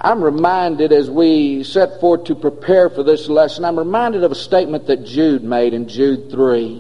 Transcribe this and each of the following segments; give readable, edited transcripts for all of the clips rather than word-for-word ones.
I'm reminded as we set forth to prepare for this lesson, I'm reminded of a statement that Jude made in Jude 3.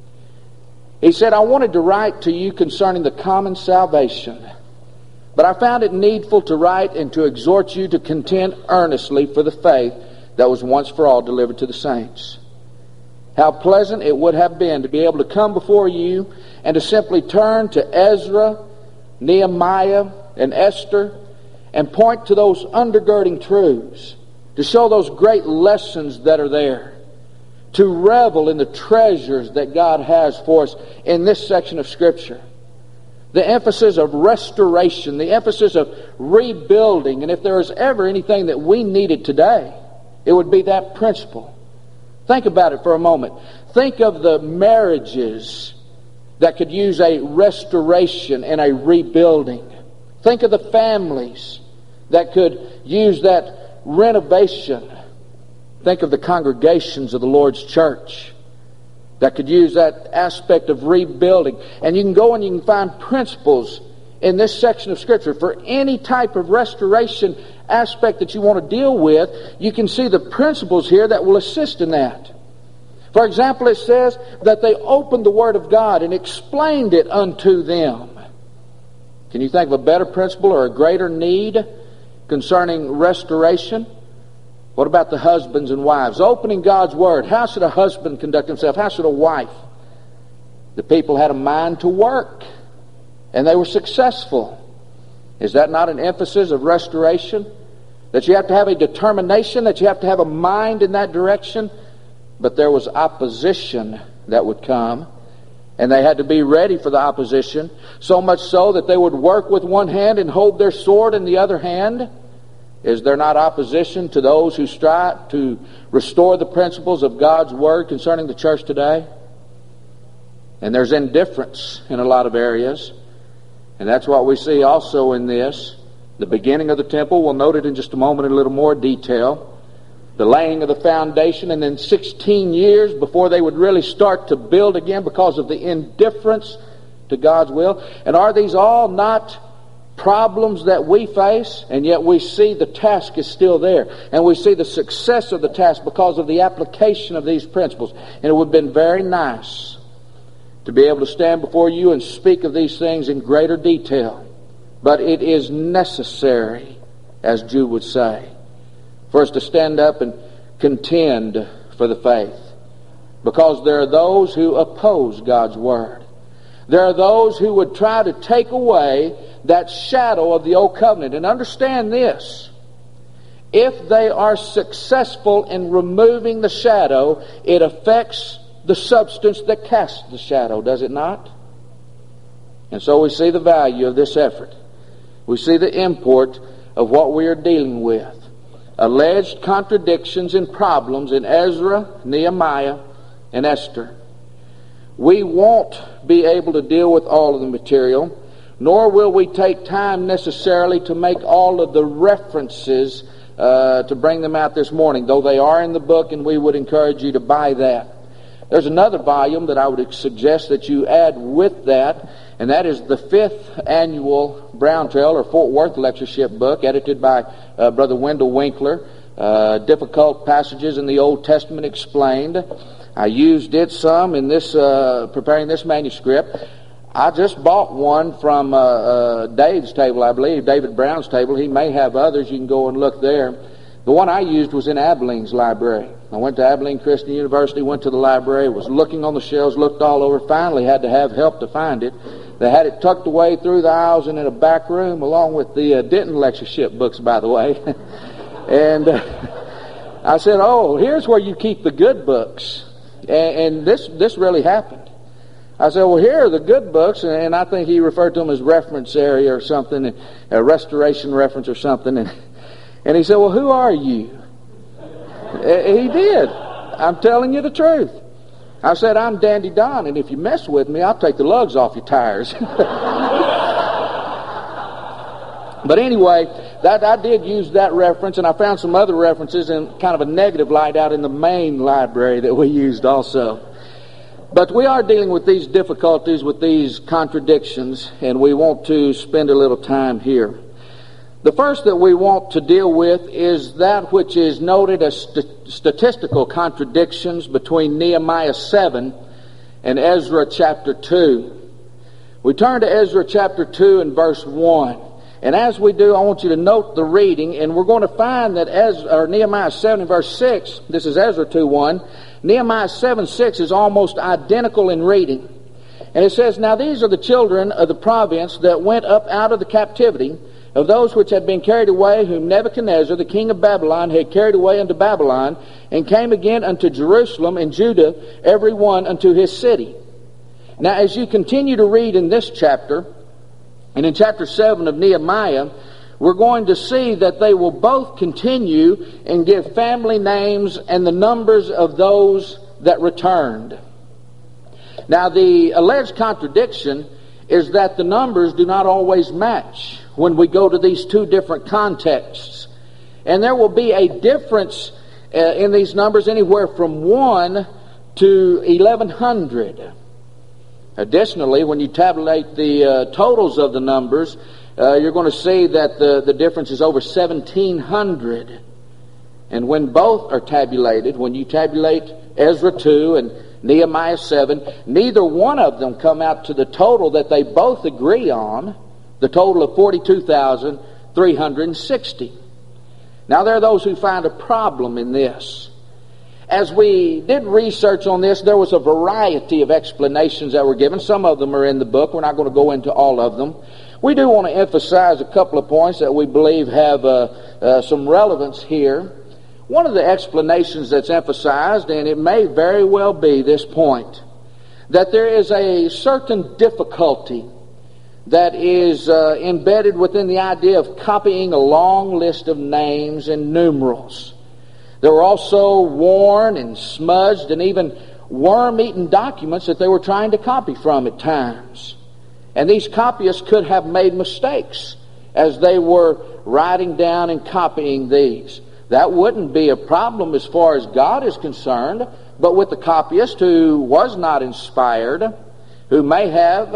He said, I wanted to write to you concerning the common salvation, but I found it needful to write and to exhort you to contend earnestly for the faith that was once for all delivered to the saints. How pleasant it would have been to be able to come before you and to simply turn to Ezra, Nehemiah, and Esther and point to those undergirding truths, to show those great lessons that are there, to revel in the treasures that God has for us in this section of Scripture. The emphasis of restoration, the emphasis of rebuilding, and if there is ever anything that we needed today, it would be that principle. Think about it for a moment. Think of the marriages that could use a restoration and a rebuilding. Think of the families that could use that renovation. Think of the congregations of the Lord's church that could use that aspect of rebuilding. And you can go and you can find principles in this section of Scripture for any type of restoration aspect that you want to deal with. You can see the principles here that will assist in that. For example, it says that they opened the Word of God and explained it unto them. Can you think of a better principle or a greater need concerning restoration? What about the husbands and wives? Opening God's Word. How should a husband conduct himself? How should a wife? The people had a mind to work, and they were successful. Is that not an emphasis of restoration? That you have to have a determination, that you have to have a mind in that direction? But there was opposition that would come, and they had to be ready for the opposition, so much so that they would work with one hand and hold their sword in the other hand. Is there not opposition to those who strive to restore the principles of God's Word concerning the church today? And there's indifference in a lot of areas. And that's what we see also in this. The beginning of the temple, we'll note it in just a moment in a little more detail. The laying of the foundation, and then 16 years before they would really start to build again because of the indifference to God's will. And are these all not problems that we face? And yet we see the task is still there. And we see the success of the task because of the application of these principles. And it would have been very nice to be able to stand before you and speak of these things in greater detail. But it is necessary, as Jude would say, for us to stand up and contend for the faith. Because there are those who oppose God's Word. There are those who would try to take away that shadow of the Old Covenant. And understand this. If they are successful in removing the shadow, it affects the substance that casts the shadow, does it not? And so we see the value of this effort. We see the import of what we are dealing with. Alleged contradictions and problems in Ezra, Nehemiah, and Esther. We won't be able to deal with all of the material, nor will we take time necessarily to make all of the references to bring them out this morning, though they are in the book, and we would encourage you to buy that. There's another volume that I would suggest that you add with that, and that is the 5th annual Brown Trail or Fort Worth lectureship book, edited by Brother Wendell Winkler. Difficult passages in the Old Testament explained. I used it some in this preparing this manuscript. I just bought one from Dave's table, I believe, David Brown's table. He may have others. You can go and look there. The one I used was in Abilene's library. I went to Abilene Christian University, went to the library, was looking on the shelves, looked all over, finally had to have help to find it. They had it tucked away through the aisles and in a back room, along with the Denton lectureship books, by the way. And I said, oh, here's where you keep the good books. And this really happened. I said, well, here are the good books, and I think he referred to them as reference area or something, a restoration reference or something. And he said, well, who are you? He did. I'm telling you the truth. I said, I'm Dandy Don, and if you mess with me, I'll take the lugs off your tires. But anyway, I did use that reference, and I found some other references in kind of a negative light out in the main library that we used also. But we are dealing with these difficulties, with these contradictions, and we want to spend a little time here. The first that we want to deal with is that which is noted as statistical contradictions between Nehemiah 7 and Ezra chapter 2. We turn to Ezra chapter 2 and verse 1. And as we do, I want you to note the reading, and we're going to find that Nehemiah 7 and verse 6, this is Ezra 2:1, Nehemiah 7:6 is almost identical in reading. And it says, "Now these are the children of the province that went up out of the captivity, of those which had been carried away, whom Nebuchadnezzar, the king of Babylon, had carried away unto Babylon, and came again unto Jerusalem and Judah, every one unto his city." Now, as you continue to read in this chapter, and in chapter 7 of Nehemiah, we're going to see that they will both continue and give family names and the numbers of those that returned. Now, the alleged contradiction is that the numbers do not always match when we go to these two different contexts. And there will be a difference in these numbers anywhere from 1 to 1,100. Additionally, when you tabulate the totals of the numbers, you're going to see that the difference is over 1,700. And when both are tabulated, when you tabulate Ezra 2 and Nehemiah 7, neither one of them come out to the total that they both agree on, the total of 42,360. Now, there are those who find a problem in this. As we did research on this, there was a variety of explanations that were given. Some of them are in the book. We're not going to go into all of them. We do want to emphasize a couple of points that we believe have some relevance here. One of the explanations that's emphasized, and it may very well be this point, that there is a certain difficulty that is embedded within the idea of copying a long list of names and numerals. There were also worn and smudged and even worm-eaten documents that they were trying to copy from at times. And these copyists could have made mistakes as they were writing down and copying these. That wouldn't be a problem as far as God is concerned, but with the copyist who was not inspired, who may have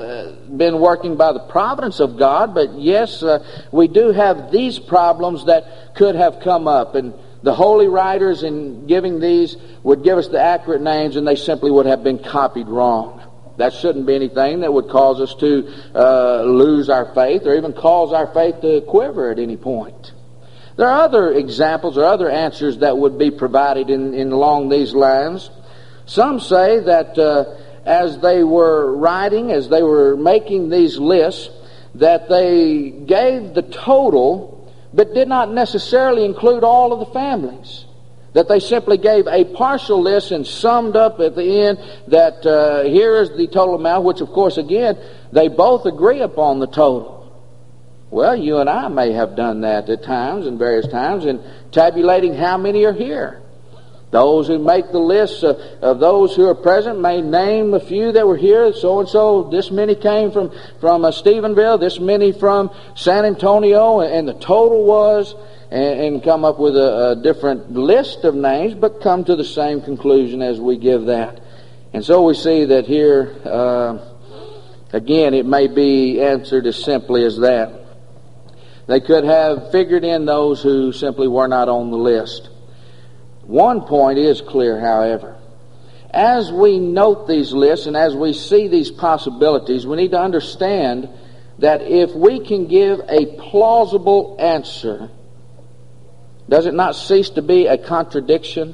been working by the providence of God, but yes, we do have these problems that could have come up. And the holy writers in giving these would give us the accurate names, and they simply would have been copied wrong. That shouldn't be anything that would cause us to lose our faith or even cause our faith to quiver at any point. There are other examples or other answers that would be provided in along these lines. Some say that as they were writing, as they were making these lists, that they gave the total but did not necessarily include all of the families. That they simply gave a partial list and summed up at the end that here is the total amount, which of course again, they both agree upon the total. Well, you and I may have done that at times, and various times, in tabulating how many are here. Those who make the list of those who are present may name a few that were here. So-and-so, this many came from Stephenville, this many from San Antonio, and the total was, and come up with a different list of names, but come to the same conclusion as we give that. And so we see that here, again, it may be answered as simply as that. They could have figured in those who simply were not on the list. One point is clear, however. As we note these lists and as we see these possibilities, we need to understand that if we can give a plausible answer, does it not cease to be a contradiction?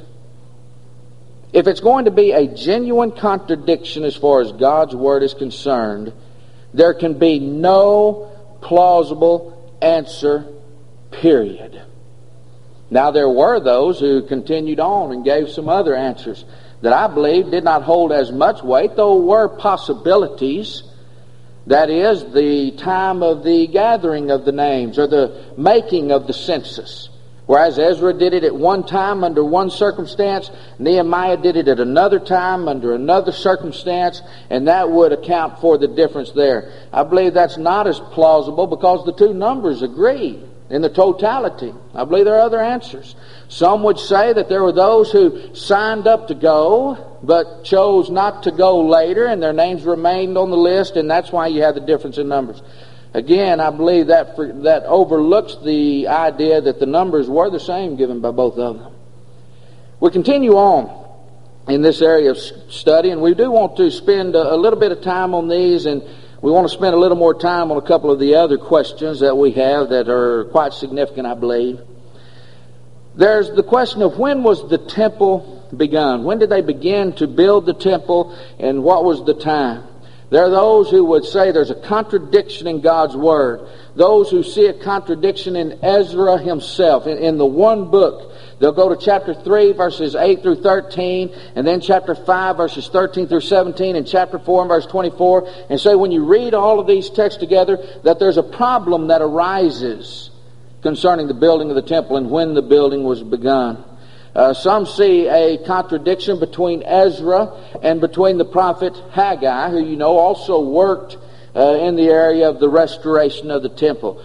If it's going to be a genuine contradiction as far as God's Word is concerned, there can be no plausible answer, period. Now, there were those who continued on and gave some other answers that I believe did not hold as much weight, though were possibilities. That is, the time of the gathering of the names or the making of the census. Whereas Ezra did it at one time under one circumstance, Nehemiah did it at another time under another circumstance, and that would account for the difference there. I believe that's not as plausible because the two numbers agree in the totality. I believe there are other answers. Some would say that there were those who signed up to go, but chose not to go later, and their names remained on the list, and that's why you have the difference in numbers. Again, I believe that overlooks the idea that the numbers were the same given by both of them. We continue on in this area of study, and we do want to spend a little bit of time on these, and we want to spend a little more time on a couple of the other questions that we have that are quite significant, I believe. There's the question of when was the temple begun? When did they begin to build the temple, and what was the time? There are those who would say there's a contradiction in God's Word. Those who see a contradiction in Ezra himself, in the one book. They'll go to chapter 3, verses 8 through 13, and then chapter 5, verses 13 through 17, and chapter 4, and verse 24, and say when you read all of these texts together, that there's a problem that arises concerning the building of the temple and when the building was begun. Some see a contradiction between Ezra and between the prophet Haggai, who you know also worked in the area of the restoration of the temple.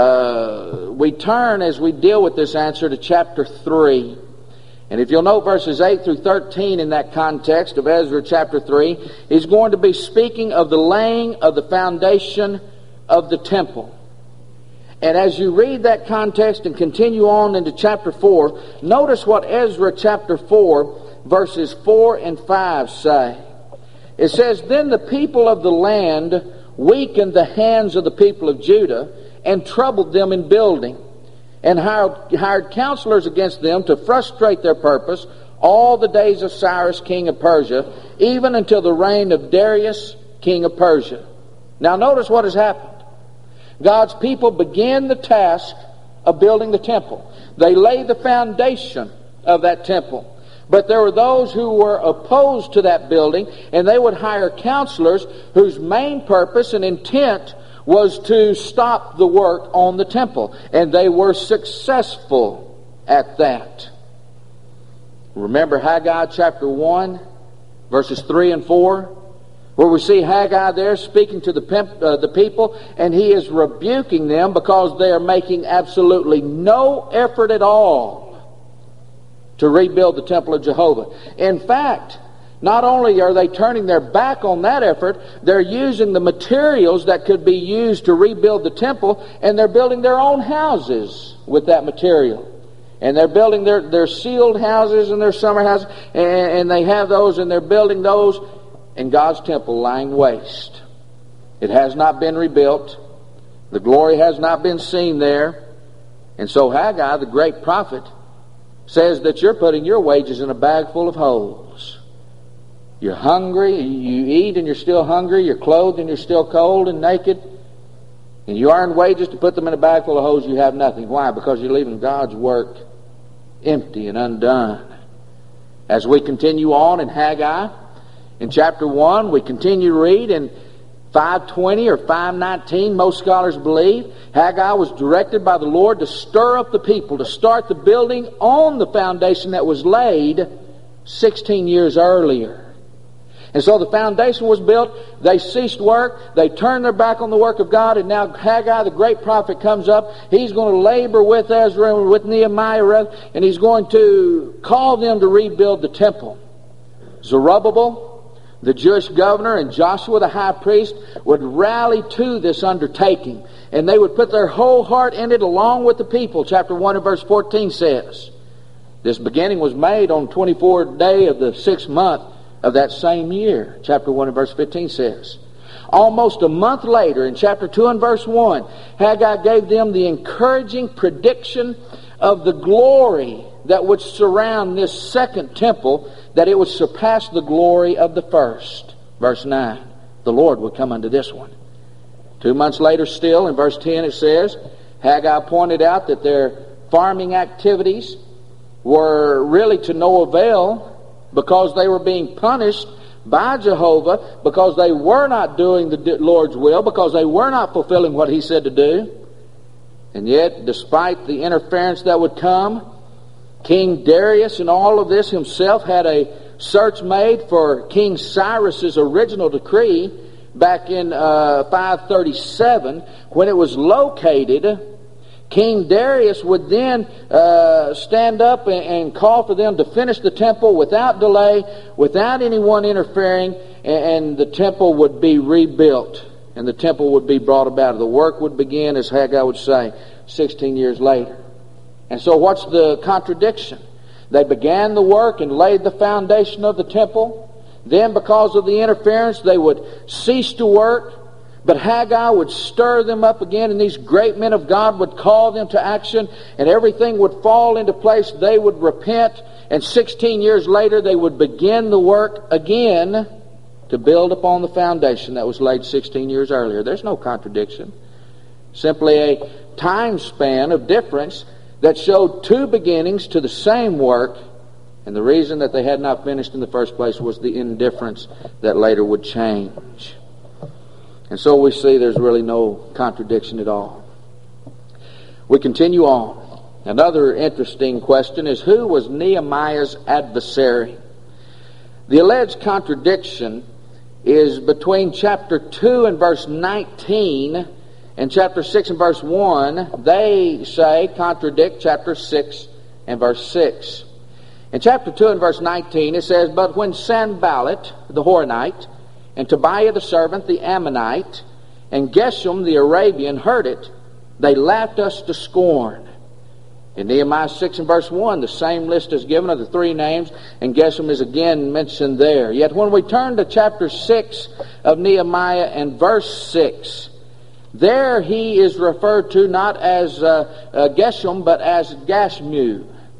We turn, as we deal with this answer, to chapter 3. And if you'll note verses 8 through 13 in that context of Ezra chapter 3, he's going to be speaking of the laying of the foundation of the temple. And as you read that context and continue on into chapter 4, notice what Ezra chapter 4, verses 4 and 5 say. It says, "Then the people of the land weakened the hands of the people of Judah and troubled them in building, and hired counselors against them to frustrate their purpose all the days of Cyrus king of Persia, even until the reign of Darius king of Persia." Now notice what has happened. God's people began the task of building the temple. They laid the foundation of that temple. But there were those who were opposed to that building, and they would hire counselors whose main purpose and intent was to stop the work on the temple. And they were successful at that. Remember Haggai chapter 1, verses 3 and 4? Where we see Haggai there speaking to the people, and he is rebuking them because they are making absolutely no effort at all to rebuild the temple of Jehovah. In fact, not only are they turning their back on that effort, they're using the materials that could be used to rebuild the temple, and they're building their own houses with that material. And they're building their sealed houses and their summer houses, and they have those, and they're building those in God's temple lying waste. It has not been rebuilt. The glory has not been seen there. And so Haggai, the great prophet, says that you're putting your wages in a bag full of holes. You're hungry, you eat and you're still hungry, you're clothed and you're still cold and naked, and you earn wages to put them in a bag full of holes, you have nothing. Why? Because you're leaving God's work empty and undone. As we continue on in Haggai, in chapter 1, we continue to read in 5:20 or 5:19, most scholars believe, Haggai was directed by the Lord to stir up the people, to start the building on the foundation that was laid 16 years earlier. And so the foundation was built, they ceased work, they turned their back on the work of God, and now Haggai, the great prophet, comes up. He's going to labor with Ezra and with Nehemiah, and he's going to call them to rebuild the temple. Zerubbabel, the Jewish governor, and Joshua the high priest would rally to this undertaking, and they would put their whole heart in it along with the people. Chapter 1 and verse 14 says, this beginning was made on the 24th day of the 6th month of that same year. Chapter 1 and verse 15 says, almost a month later, in chapter 2 and verse 1, Haggai gave them the encouraging prediction of the glory that would surround this second temple, that it would surpass the glory of the first. Verse 9, the Lord would come unto this one. 2 months later still, in verse 10 it says, Haggai pointed out that their farming activities were really to no avail because they were being punished by Jehovah, because they were not doing the Lord's will, because they were not fulfilling what He said to do. And yet, despite the interference that would come, King Darius in all of this himself had a search made for King Cyrus's original decree back in 537. When it was located, King Darius would then stand up and call for them to finish the temple without delay, without anyone interfering, and the temple would be rebuilt. and the temple would be brought about. The work would begin, as Haggai would say, 16 years later. And so what's the contradiction? They began the work and laid the foundation of the temple. Then, because of the interference, they would cease to work. But Haggai would stir them up again, and these great men of God would call them to action, and everything would fall into place. They would repent, and 16 years later they would begin the work again to build upon the foundation that was laid 16 years earlier. There's no contradiction. Simply a time span of difference that showed two beginnings to the same work, and the reason that they had not finished in the first place was the indifference that later would change. And so we see there's really no contradiction at all. We continue on. Another interesting question is, who was Nehemiah's adversary? The alleged contradiction is between chapter 2 and verse 19 and chapter 6 and verse 1. They say contradict chapter 6 and verse 6. In chapter 2 and verse 19 it says, "But when Sanballat the Horonite, and Tobiah the servant, the Ammonite, and Geshem the Arabian heard it, they laughed us to scorn." In Nehemiah 6 and verse 1, the same list is given of the three names, and Geshem is again mentioned there. Yet when we turn to chapter 6 of Nehemiah and verse 6, there he is referred to not as Geshem, but as Gashmu.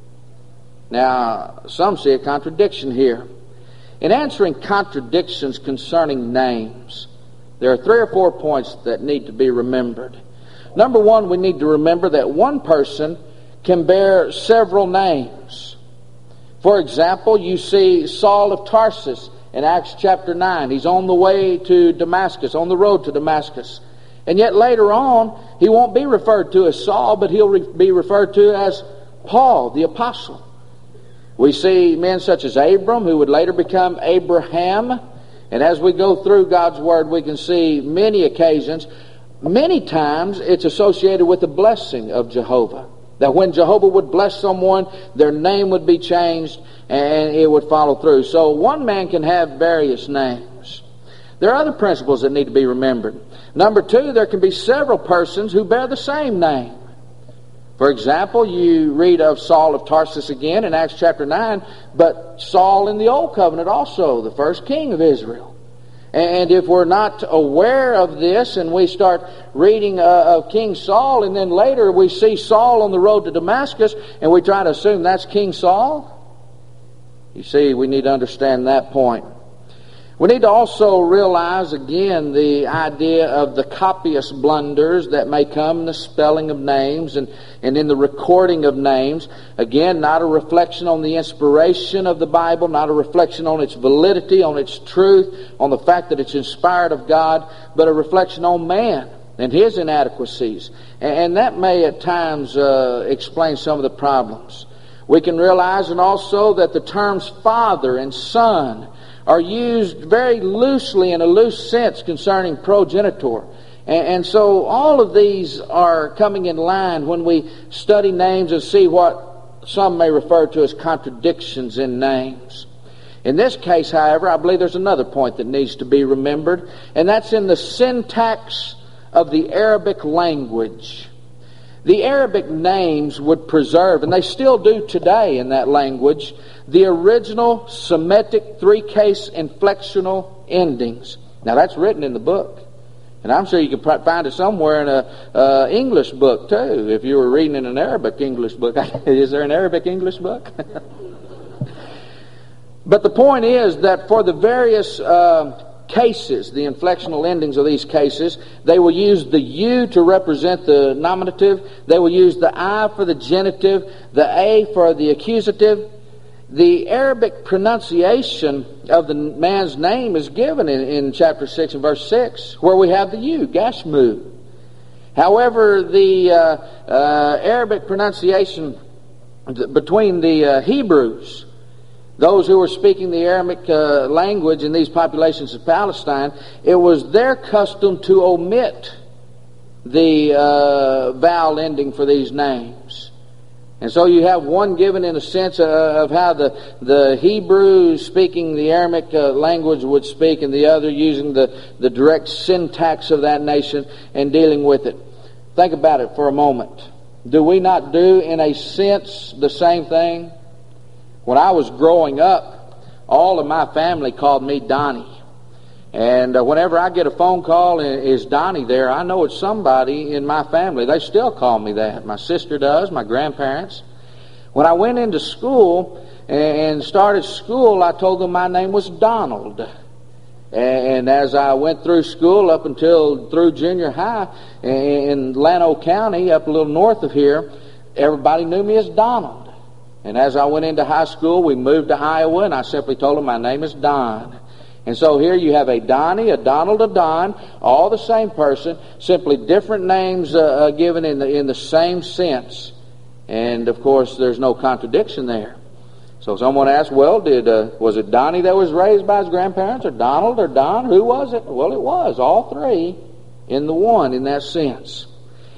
Now, some see a contradiction here. In answering contradictions concerning names, there are 3 or 4 points that need to be remembered. Number one, we need to remember that one person can bear several names. For example, you see Saul of Tarsus in Acts chapter 9. He's on the way to Damascus, on the road to Damascus. And yet later on, he won't be referred to as Saul, but he'll be referred to as Paul, the apostle. We see men such as Abram, who would later become Abraham. And as we go through God's Word, we can see many occasions, many times it's associated with the blessing of Jehovah. That when Jehovah would bless someone, their name would be changed and it would follow through. So one man can have various names. There are other principles that need to be remembered. Number two, there can be several persons who bear the same name. For example, you read of Saul of Tarsus again in Acts chapter 9, but Saul in the Old Covenant also, the first king of Israel. And if we're not aware of this and we start reading of King Saul, and then later we see Saul on the road to Damascus and we try to assume that's King Saul, you see, we need to understand that point. We need to also realize again the idea of the copyist blunders that may come in the spelling of names and in the recording of names. Again, not a reflection on the inspiration of the Bible, not a reflection on its validity, on its truth, on the fact that it's inspired of God, but a reflection on man and his inadequacies. And that may at times explain some of the problems. We can realize and also that the terms father and son are used very loosely in a loose sense concerning progenitor. And so all of these are coming in line when we study names and see what some may refer to as contradictions in names. In this case, however, I believe there's another point that needs to be remembered, and that's in the syntax of the Arabic language. The Arabic names would preserve, and they still do today in that language, the original Semitic three-case inflectional endings. Now that's written in the book. And I'm sure you can find it somewhere in an English book too, if you were reading in an Arabic English book. Is there an Arabic English book? But the point is that for the various cases, the inflectional endings of these cases, they will use the U to represent the nominative, they will use the I for the genitive, the A for the accusative. The Arabic pronunciation of the man's name is given in chapter 6 and verse 6, where we have the U, Gashmu. However, the Arabic pronunciation between the Hebrews, those who were speaking the Aramaic language in these populations of Palestine, it was their custom to omit the vowel ending for these names. And so you have one given in a sense of how the Hebrew speaking the Aramaic language would speak, and the other using the direct syntax of that nation and dealing with it. Think about it for a moment. Do we not do, in a sense, the same thing? When I was growing up, all of my family called me Donnie. And whenever I get a phone call, is Donnie there, I know it's somebody in my family. They still call me that. My sister does, my grandparents. When I went into school and started school, I told them my name was Donald. And as I went through school up until through junior high in Llano County, up a little north of here, everybody knew me as Donald. And as I went into high school, we moved to Iowa, and I simply told them my name is Don. And so here you have a Donnie, a Donald, a Don, all the same person, simply different names given in the same sense. And of course, there's no contradiction there. So someone asked, well, was it Donnie that was raised by his grandparents, or Donald, or Don? Who was it? Well, it was all three in the one in that sense.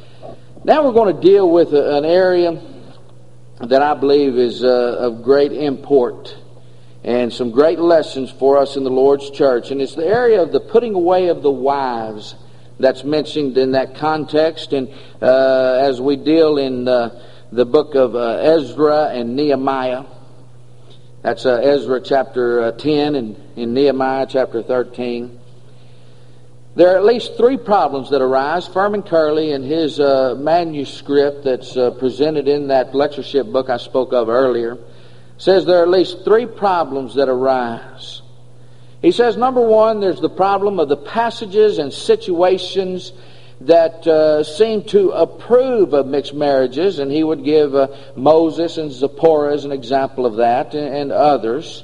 Now we're going to deal with an area that I believe is of great import and some great lessons for us in the Lord's church. And it's the area of the putting away of the wives that's mentioned in that context. And as we deal in the book of Ezra and Nehemiah, that's Ezra chapter 10 and in Nehemiah chapter 13. There are at least three problems that arise. Furman Curley, in his manuscript that's presented in that lectureship book I spoke of earlier, says there are at least three problems that arise. He says, number one, there's the problem of the passages and situations that seem to approve of mixed marriages, and he would give Moses and Zipporah as an example of that, and others.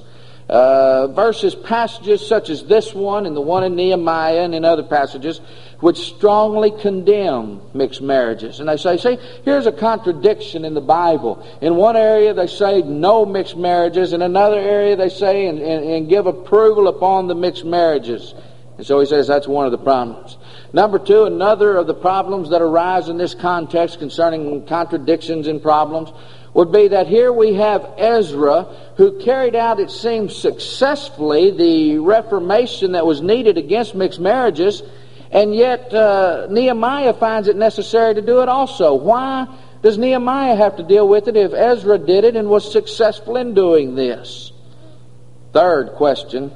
Verses, passages such as this one and the one in Nehemiah and in other passages which strongly condemn mixed marriages. And they say, see, here's a contradiction in the Bible. In one area they say no mixed marriages. In another area they say and give approval upon the mixed marriages. And so he says that's one of the problems. Number two, another of the problems that arise in this context concerning contradictions and problems would be that here we have Ezra, who carried out, it seems, successfully the reformation that was needed against mixed marriages, and yet Nehemiah finds it necessary to do it also. Why does Nehemiah have to deal with it if Ezra did it and was successful in doing this? Third question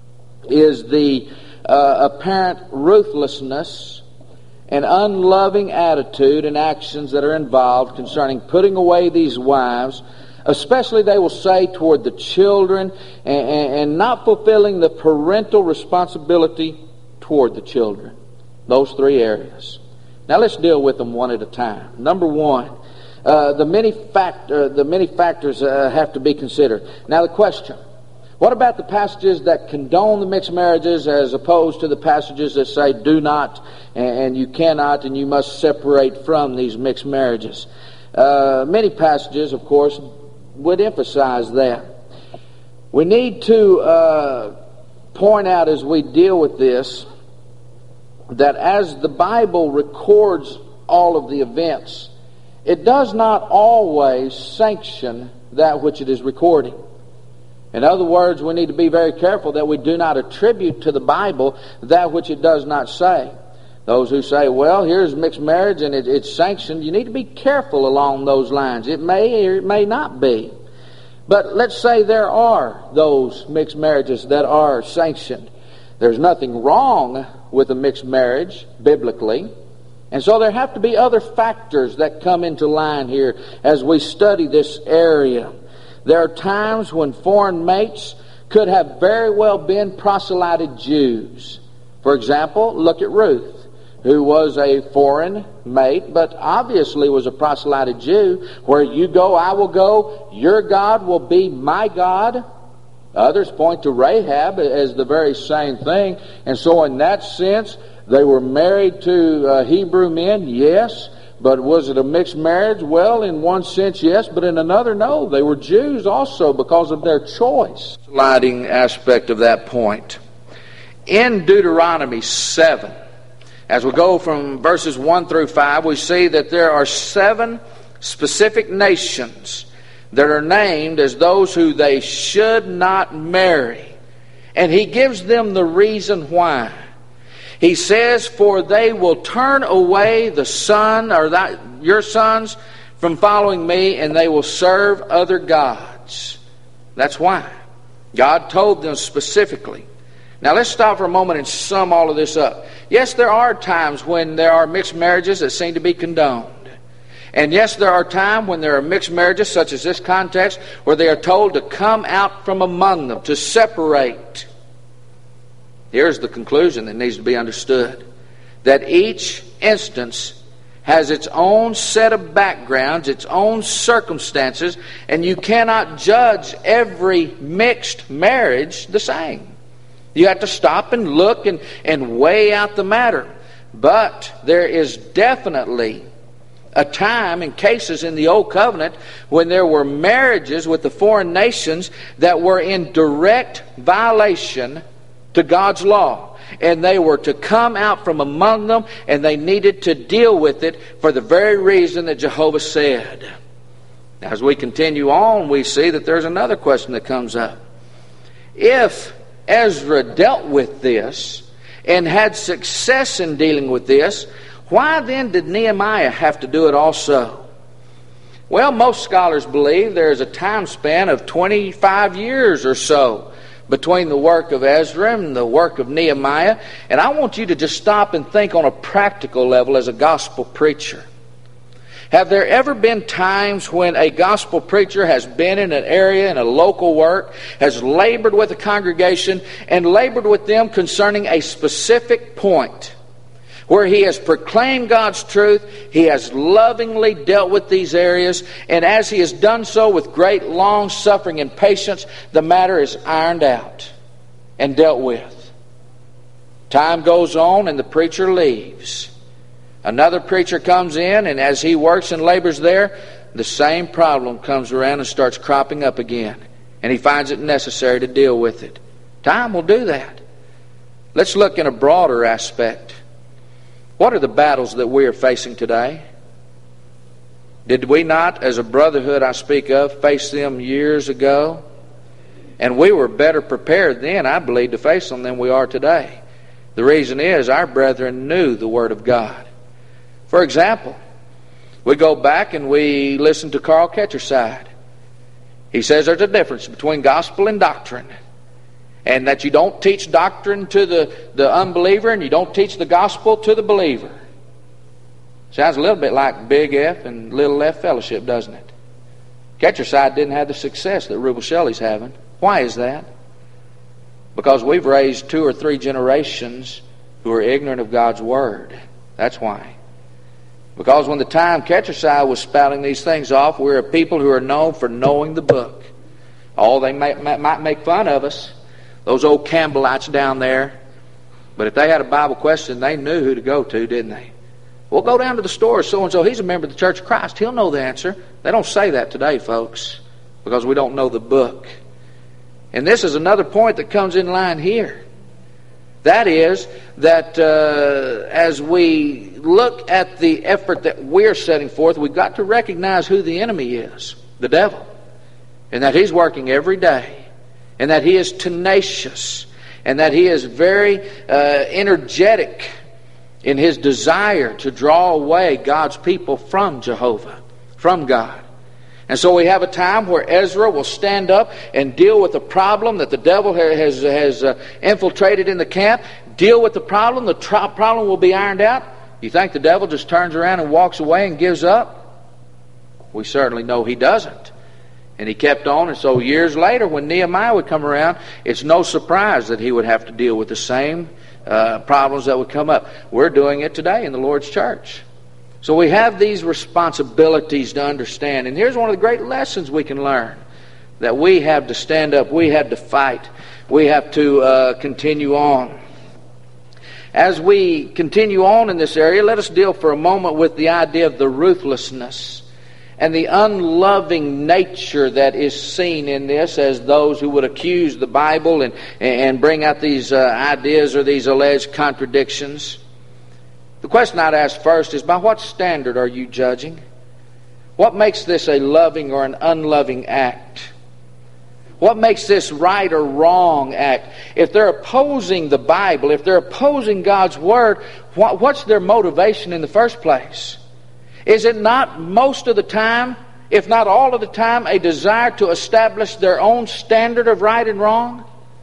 is the apparent ruthlessness and unloving attitude and actions that are involved concerning putting away these wives, especially they will say toward the children, and not fulfilling the parental responsibility toward the children. Those three areas. Now let's deal with them one at a time. Number one, the many factors have to be considered. Now the question, what about the passages that condone the mixed marriages as opposed to the passages that say do not and you cannot and you must separate from these mixed marriages? Many passages, of course, would emphasize that. We need to point out as we deal with this that as the Bible records all of the events, it does not always sanction that which it is recording. In other words, we need to be very careful that we do not attribute to the Bible that which it does not say. Those who say, well, here's mixed marriage and it's sanctioned, you need to be careful along those lines. It may or it may not be. But let's say there are those mixed marriages that are sanctioned. There's nothing wrong with a mixed marriage, biblically. And so there have to be other factors that come into line here as we study this area. There are times when foreign mates could have very well been proselyted Jews. For example, look at Ruth, who was a foreign mate, but obviously was a proselyted Jew. Where you go, I will go. Your God will be my God. Others point to Rahab as the very same thing. And so in that sense, they were married to Hebrew men, yes. But was it a mixed marriage? Well, in one sense, yes. But in another, no. They were Jews also because of their choice. Sliding aspect of that point. In Deuteronomy 7, as we go from verses 1 through 5, we see that there are 7 specific nations that are named as those who they should not marry. And he gives them the reason why. He says, for they will turn away the son, or your sons, from following me, and they will serve other gods. That's why. God told them specifically. Now let's stop for a moment and sum all of this up. Yes, there are times when there are mixed marriages that seem to be condoned. And yes, there are times when there are mixed marriages, such as this context, where they are told to come out from among them, to separate. Here's the conclusion that needs to be understood. That each instance has its own set of backgrounds, its own circumstances, and you cannot judge every mixed marriage the same. You have to stop and look and weigh out the matter. But there is definitely a time and cases in the Old Covenant when there were marriages with the foreign nations that were in direct violation to God's law. And they were to come out from among them, and they needed to deal with it for the very reason that Jehovah said. Now, as we continue on, we see that there's another question that comes up. If Ezra dealt with this and had success in dealing with this, why then did Nehemiah have to do it also? Well, most scholars believe there is a time span of 25 years or so between the work of Ezra and the work of Nehemiah. And I want you to just stop and think on a practical level as a gospel preacher. Have there ever been times when a gospel preacher has been in an area, in a local work, has labored with a congregation and labored with them concerning a specific point, where he has proclaimed God's truth, he has lovingly dealt with these areas, and as he has done so with great long suffering and patience, the matter is ironed out and dealt with. Time goes on and the preacher leaves. Another preacher comes in, and as he works and labors there, the same problem comes around and starts cropping up again, and he finds it necessary to deal with it. Time will do that. Let's look in a broader aspect. What are the battles that we are facing today? Did we not, as a brotherhood I speak of, face them years ago? And we were better prepared then, I believe, to face them than we are today. The reason is our brethren knew the Word of God. For example, we go back and we listen to Carl Ketcherside. He says there's a difference between gospel and doctrine. And that you don't teach doctrine to the unbeliever, and you don't teach the gospel to the believer. Sounds a little bit like Big F and Little F fellowship, doesn't it? Ketcherside didn't have the success that Rubel Shelley's having. Why is that? Because we've raised 2 or 3 generations who are ignorant of God's Word. That's why. Because when the time Ketcherside was spouting these things off, we're a people who are known for knowing the book. Oh, they might make fun of us, those old Campbellites down there. But if they had a Bible question, they knew who to go to, didn't they? Well, go down to the store, so-and-so, he's a member of the Church of Christ. He'll know the answer. They don't say that today, folks, because we don't know the book. And this is another point that comes in line here. That is, that as we look at the effort that we're setting forth, we've got to recognize who the enemy is, the devil, and that he's working every day, and that he is tenacious, and that he is very energetic in his desire to draw away God's people from Jehovah, from God. And so we have a time where Ezra will stand up and deal with the problem that the devil has infiltrated in the camp, deal with the problem. The problem will be ironed out. You think the devil just turns around and walks away and gives up? We certainly know he doesn't. And he kept on, and so years later when Nehemiah would come around, it's no surprise that he would have to deal with the same problems that would come up. We're doing it today in the Lord's church. So we have these responsibilities to understand. And here's one of the great lessons we can learn. That we have to stand up. We have to fight. We have to continue on. As we continue on in this area, let us deal for a moment with the idea of the ruthlessness and the unloving nature that is seen in this, as those who would accuse the Bible and bring out these ideas or these alleged contradictions. The question I'd ask first is, by what standard are you judging? What makes this a loving or an unloving act? What makes this right or wrong act? If they're opposing the Bible, if they're opposing God's Word, what's their motivation in the first place? Is it not most of the time, if not all of the time, a desire to establish their own standard of right and wrong?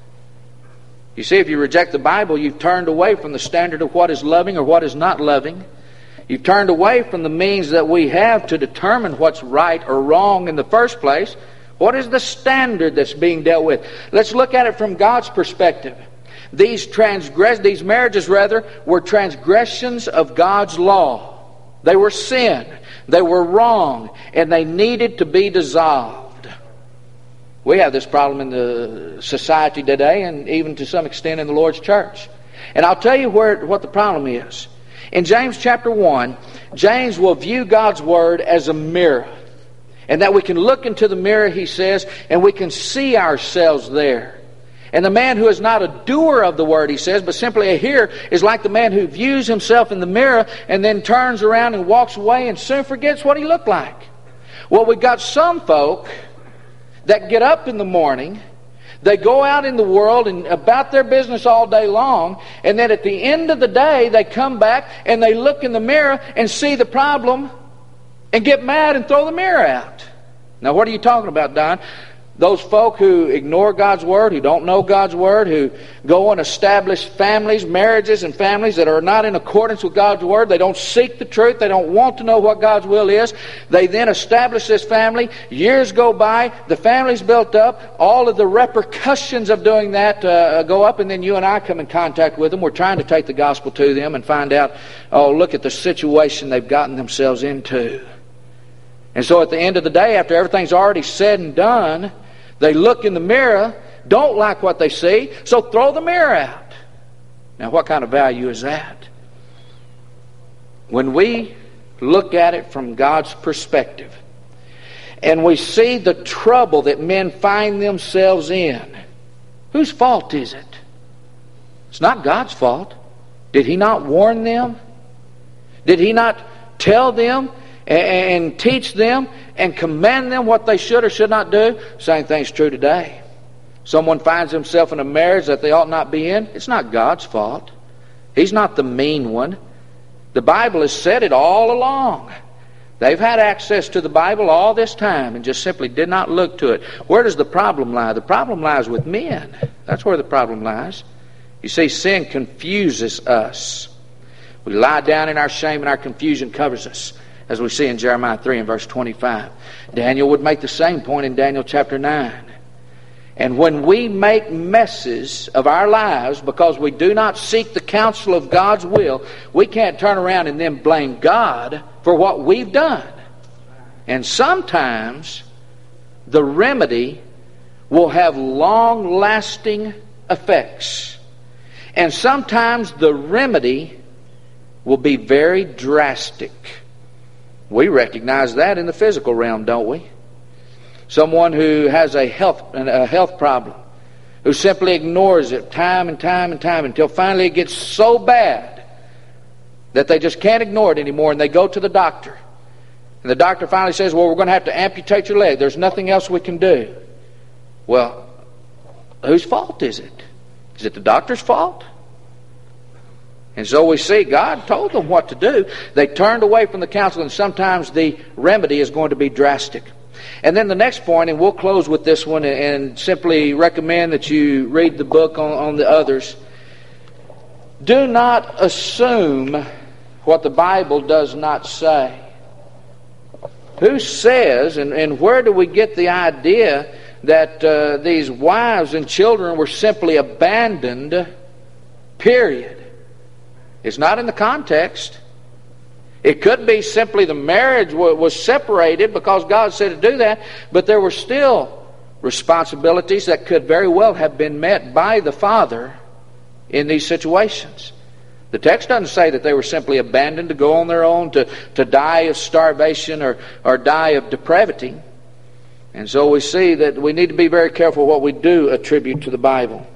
You see, if you reject the Bible, you've turned away from the standard of what is loving or what is not loving. You've turned away from the means that we have to determine what's right or wrong in the first place. What is the standard that's being dealt with? Let's look at it from God's perspective. These marriages were transgressions of God's law. They were sin. They were wrong. And they needed to be dissolved. We have this problem in the society today, and even to some extent in the Lord's church. And I'll tell you what the problem is. In James chapter 1, James will view God's Word as a mirror. And that we can look into the mirror, he says, and we can see ourselves there. And the man who is not a doer of the Word, he says, but simply a hearer, is like the man who views himself in the mirror and then turns around and walks away and soon forgets what he looked like. Well, we've got some folk that get up in the morning, they go out in the world and about their business all day long, and then at the end of the day, they come back and they look in the mirror and see the problem and get mad and throw the mirror out. Now, what are you talking about, Don? Those folk who ignore God's Word, who don't know God's Word, who go and establish families, marriages and families that are not in accordance with God's Word. They don't seek the truth. They don't want to know what God's will is. They then establish this family. Years go by. The family's built up. All of the repercussions of doing that go up, and then you and I come in contact with them. We're trying to take the gospel to them and find out, oh, look at the situation they've gotten themselves into. And so at the end of the day, after everything's already said and done, they look in the mirror, don't like what they see, so throw the mirror out. Now, what kind of value is that? When we look at it from God's perspective, and we see the trouble that men find themselves in, whose fault is it? It's not God's fault. Did He not warn them? Did He not tell them and teach them and command them what they should or should not do? Same thing's true today. Someone finds himself in a marriage that they ought not be in. It's not God's fault. He's not the mean one. The Bible has said it all along. They've had access to the Bible all this time and just simply did not look to it. Where does the problem lie? The problem lies with men. That's where the problem lies. You see, sin confuses us. We lie down in our shame and our confusion covers us, as we see in Jeremiah 3 and verse 25. Daniel would make the same point in Daniel chapter 9. And when we make messes of our lives because we do not seek the counsel of God's will, we can't turn around and then blame God for what we've done. And sometimes the remedy will have long-lasting effects. And sometimes the remedy will be very drastic. We recognize that in the physical realm, don't we? Someone who has a health problem, who simply ignores it time and time and time until finally it gets so bad that they just can't ignore it anymore, and they go to the doctor. And the doctor finally says, well, we're going to have to amputate your leg. There's nothing else we can do. Well, whose fault is it? Is it the doctor's fault? And so we see God told them what to do. They turned away from the counsel, and sometimes the remedy is going to be drastic. And then the next point, and we'll close with this one and simply recommend that you read the book on the others. Do not assume what the Bible does not say. Who says, and where do we get the idea that these wives and children were simply abandoned, period? It's not in the context. It could be simply the marriage was separated because God said to do that, but there were still responsibilities that could very well have been met by the father in these situations. The text doesn't say that they were simply abandoned to go on their own, to die of starvation or die of depravity. And so we see that we need to be very careful what we do attribute to the Bible.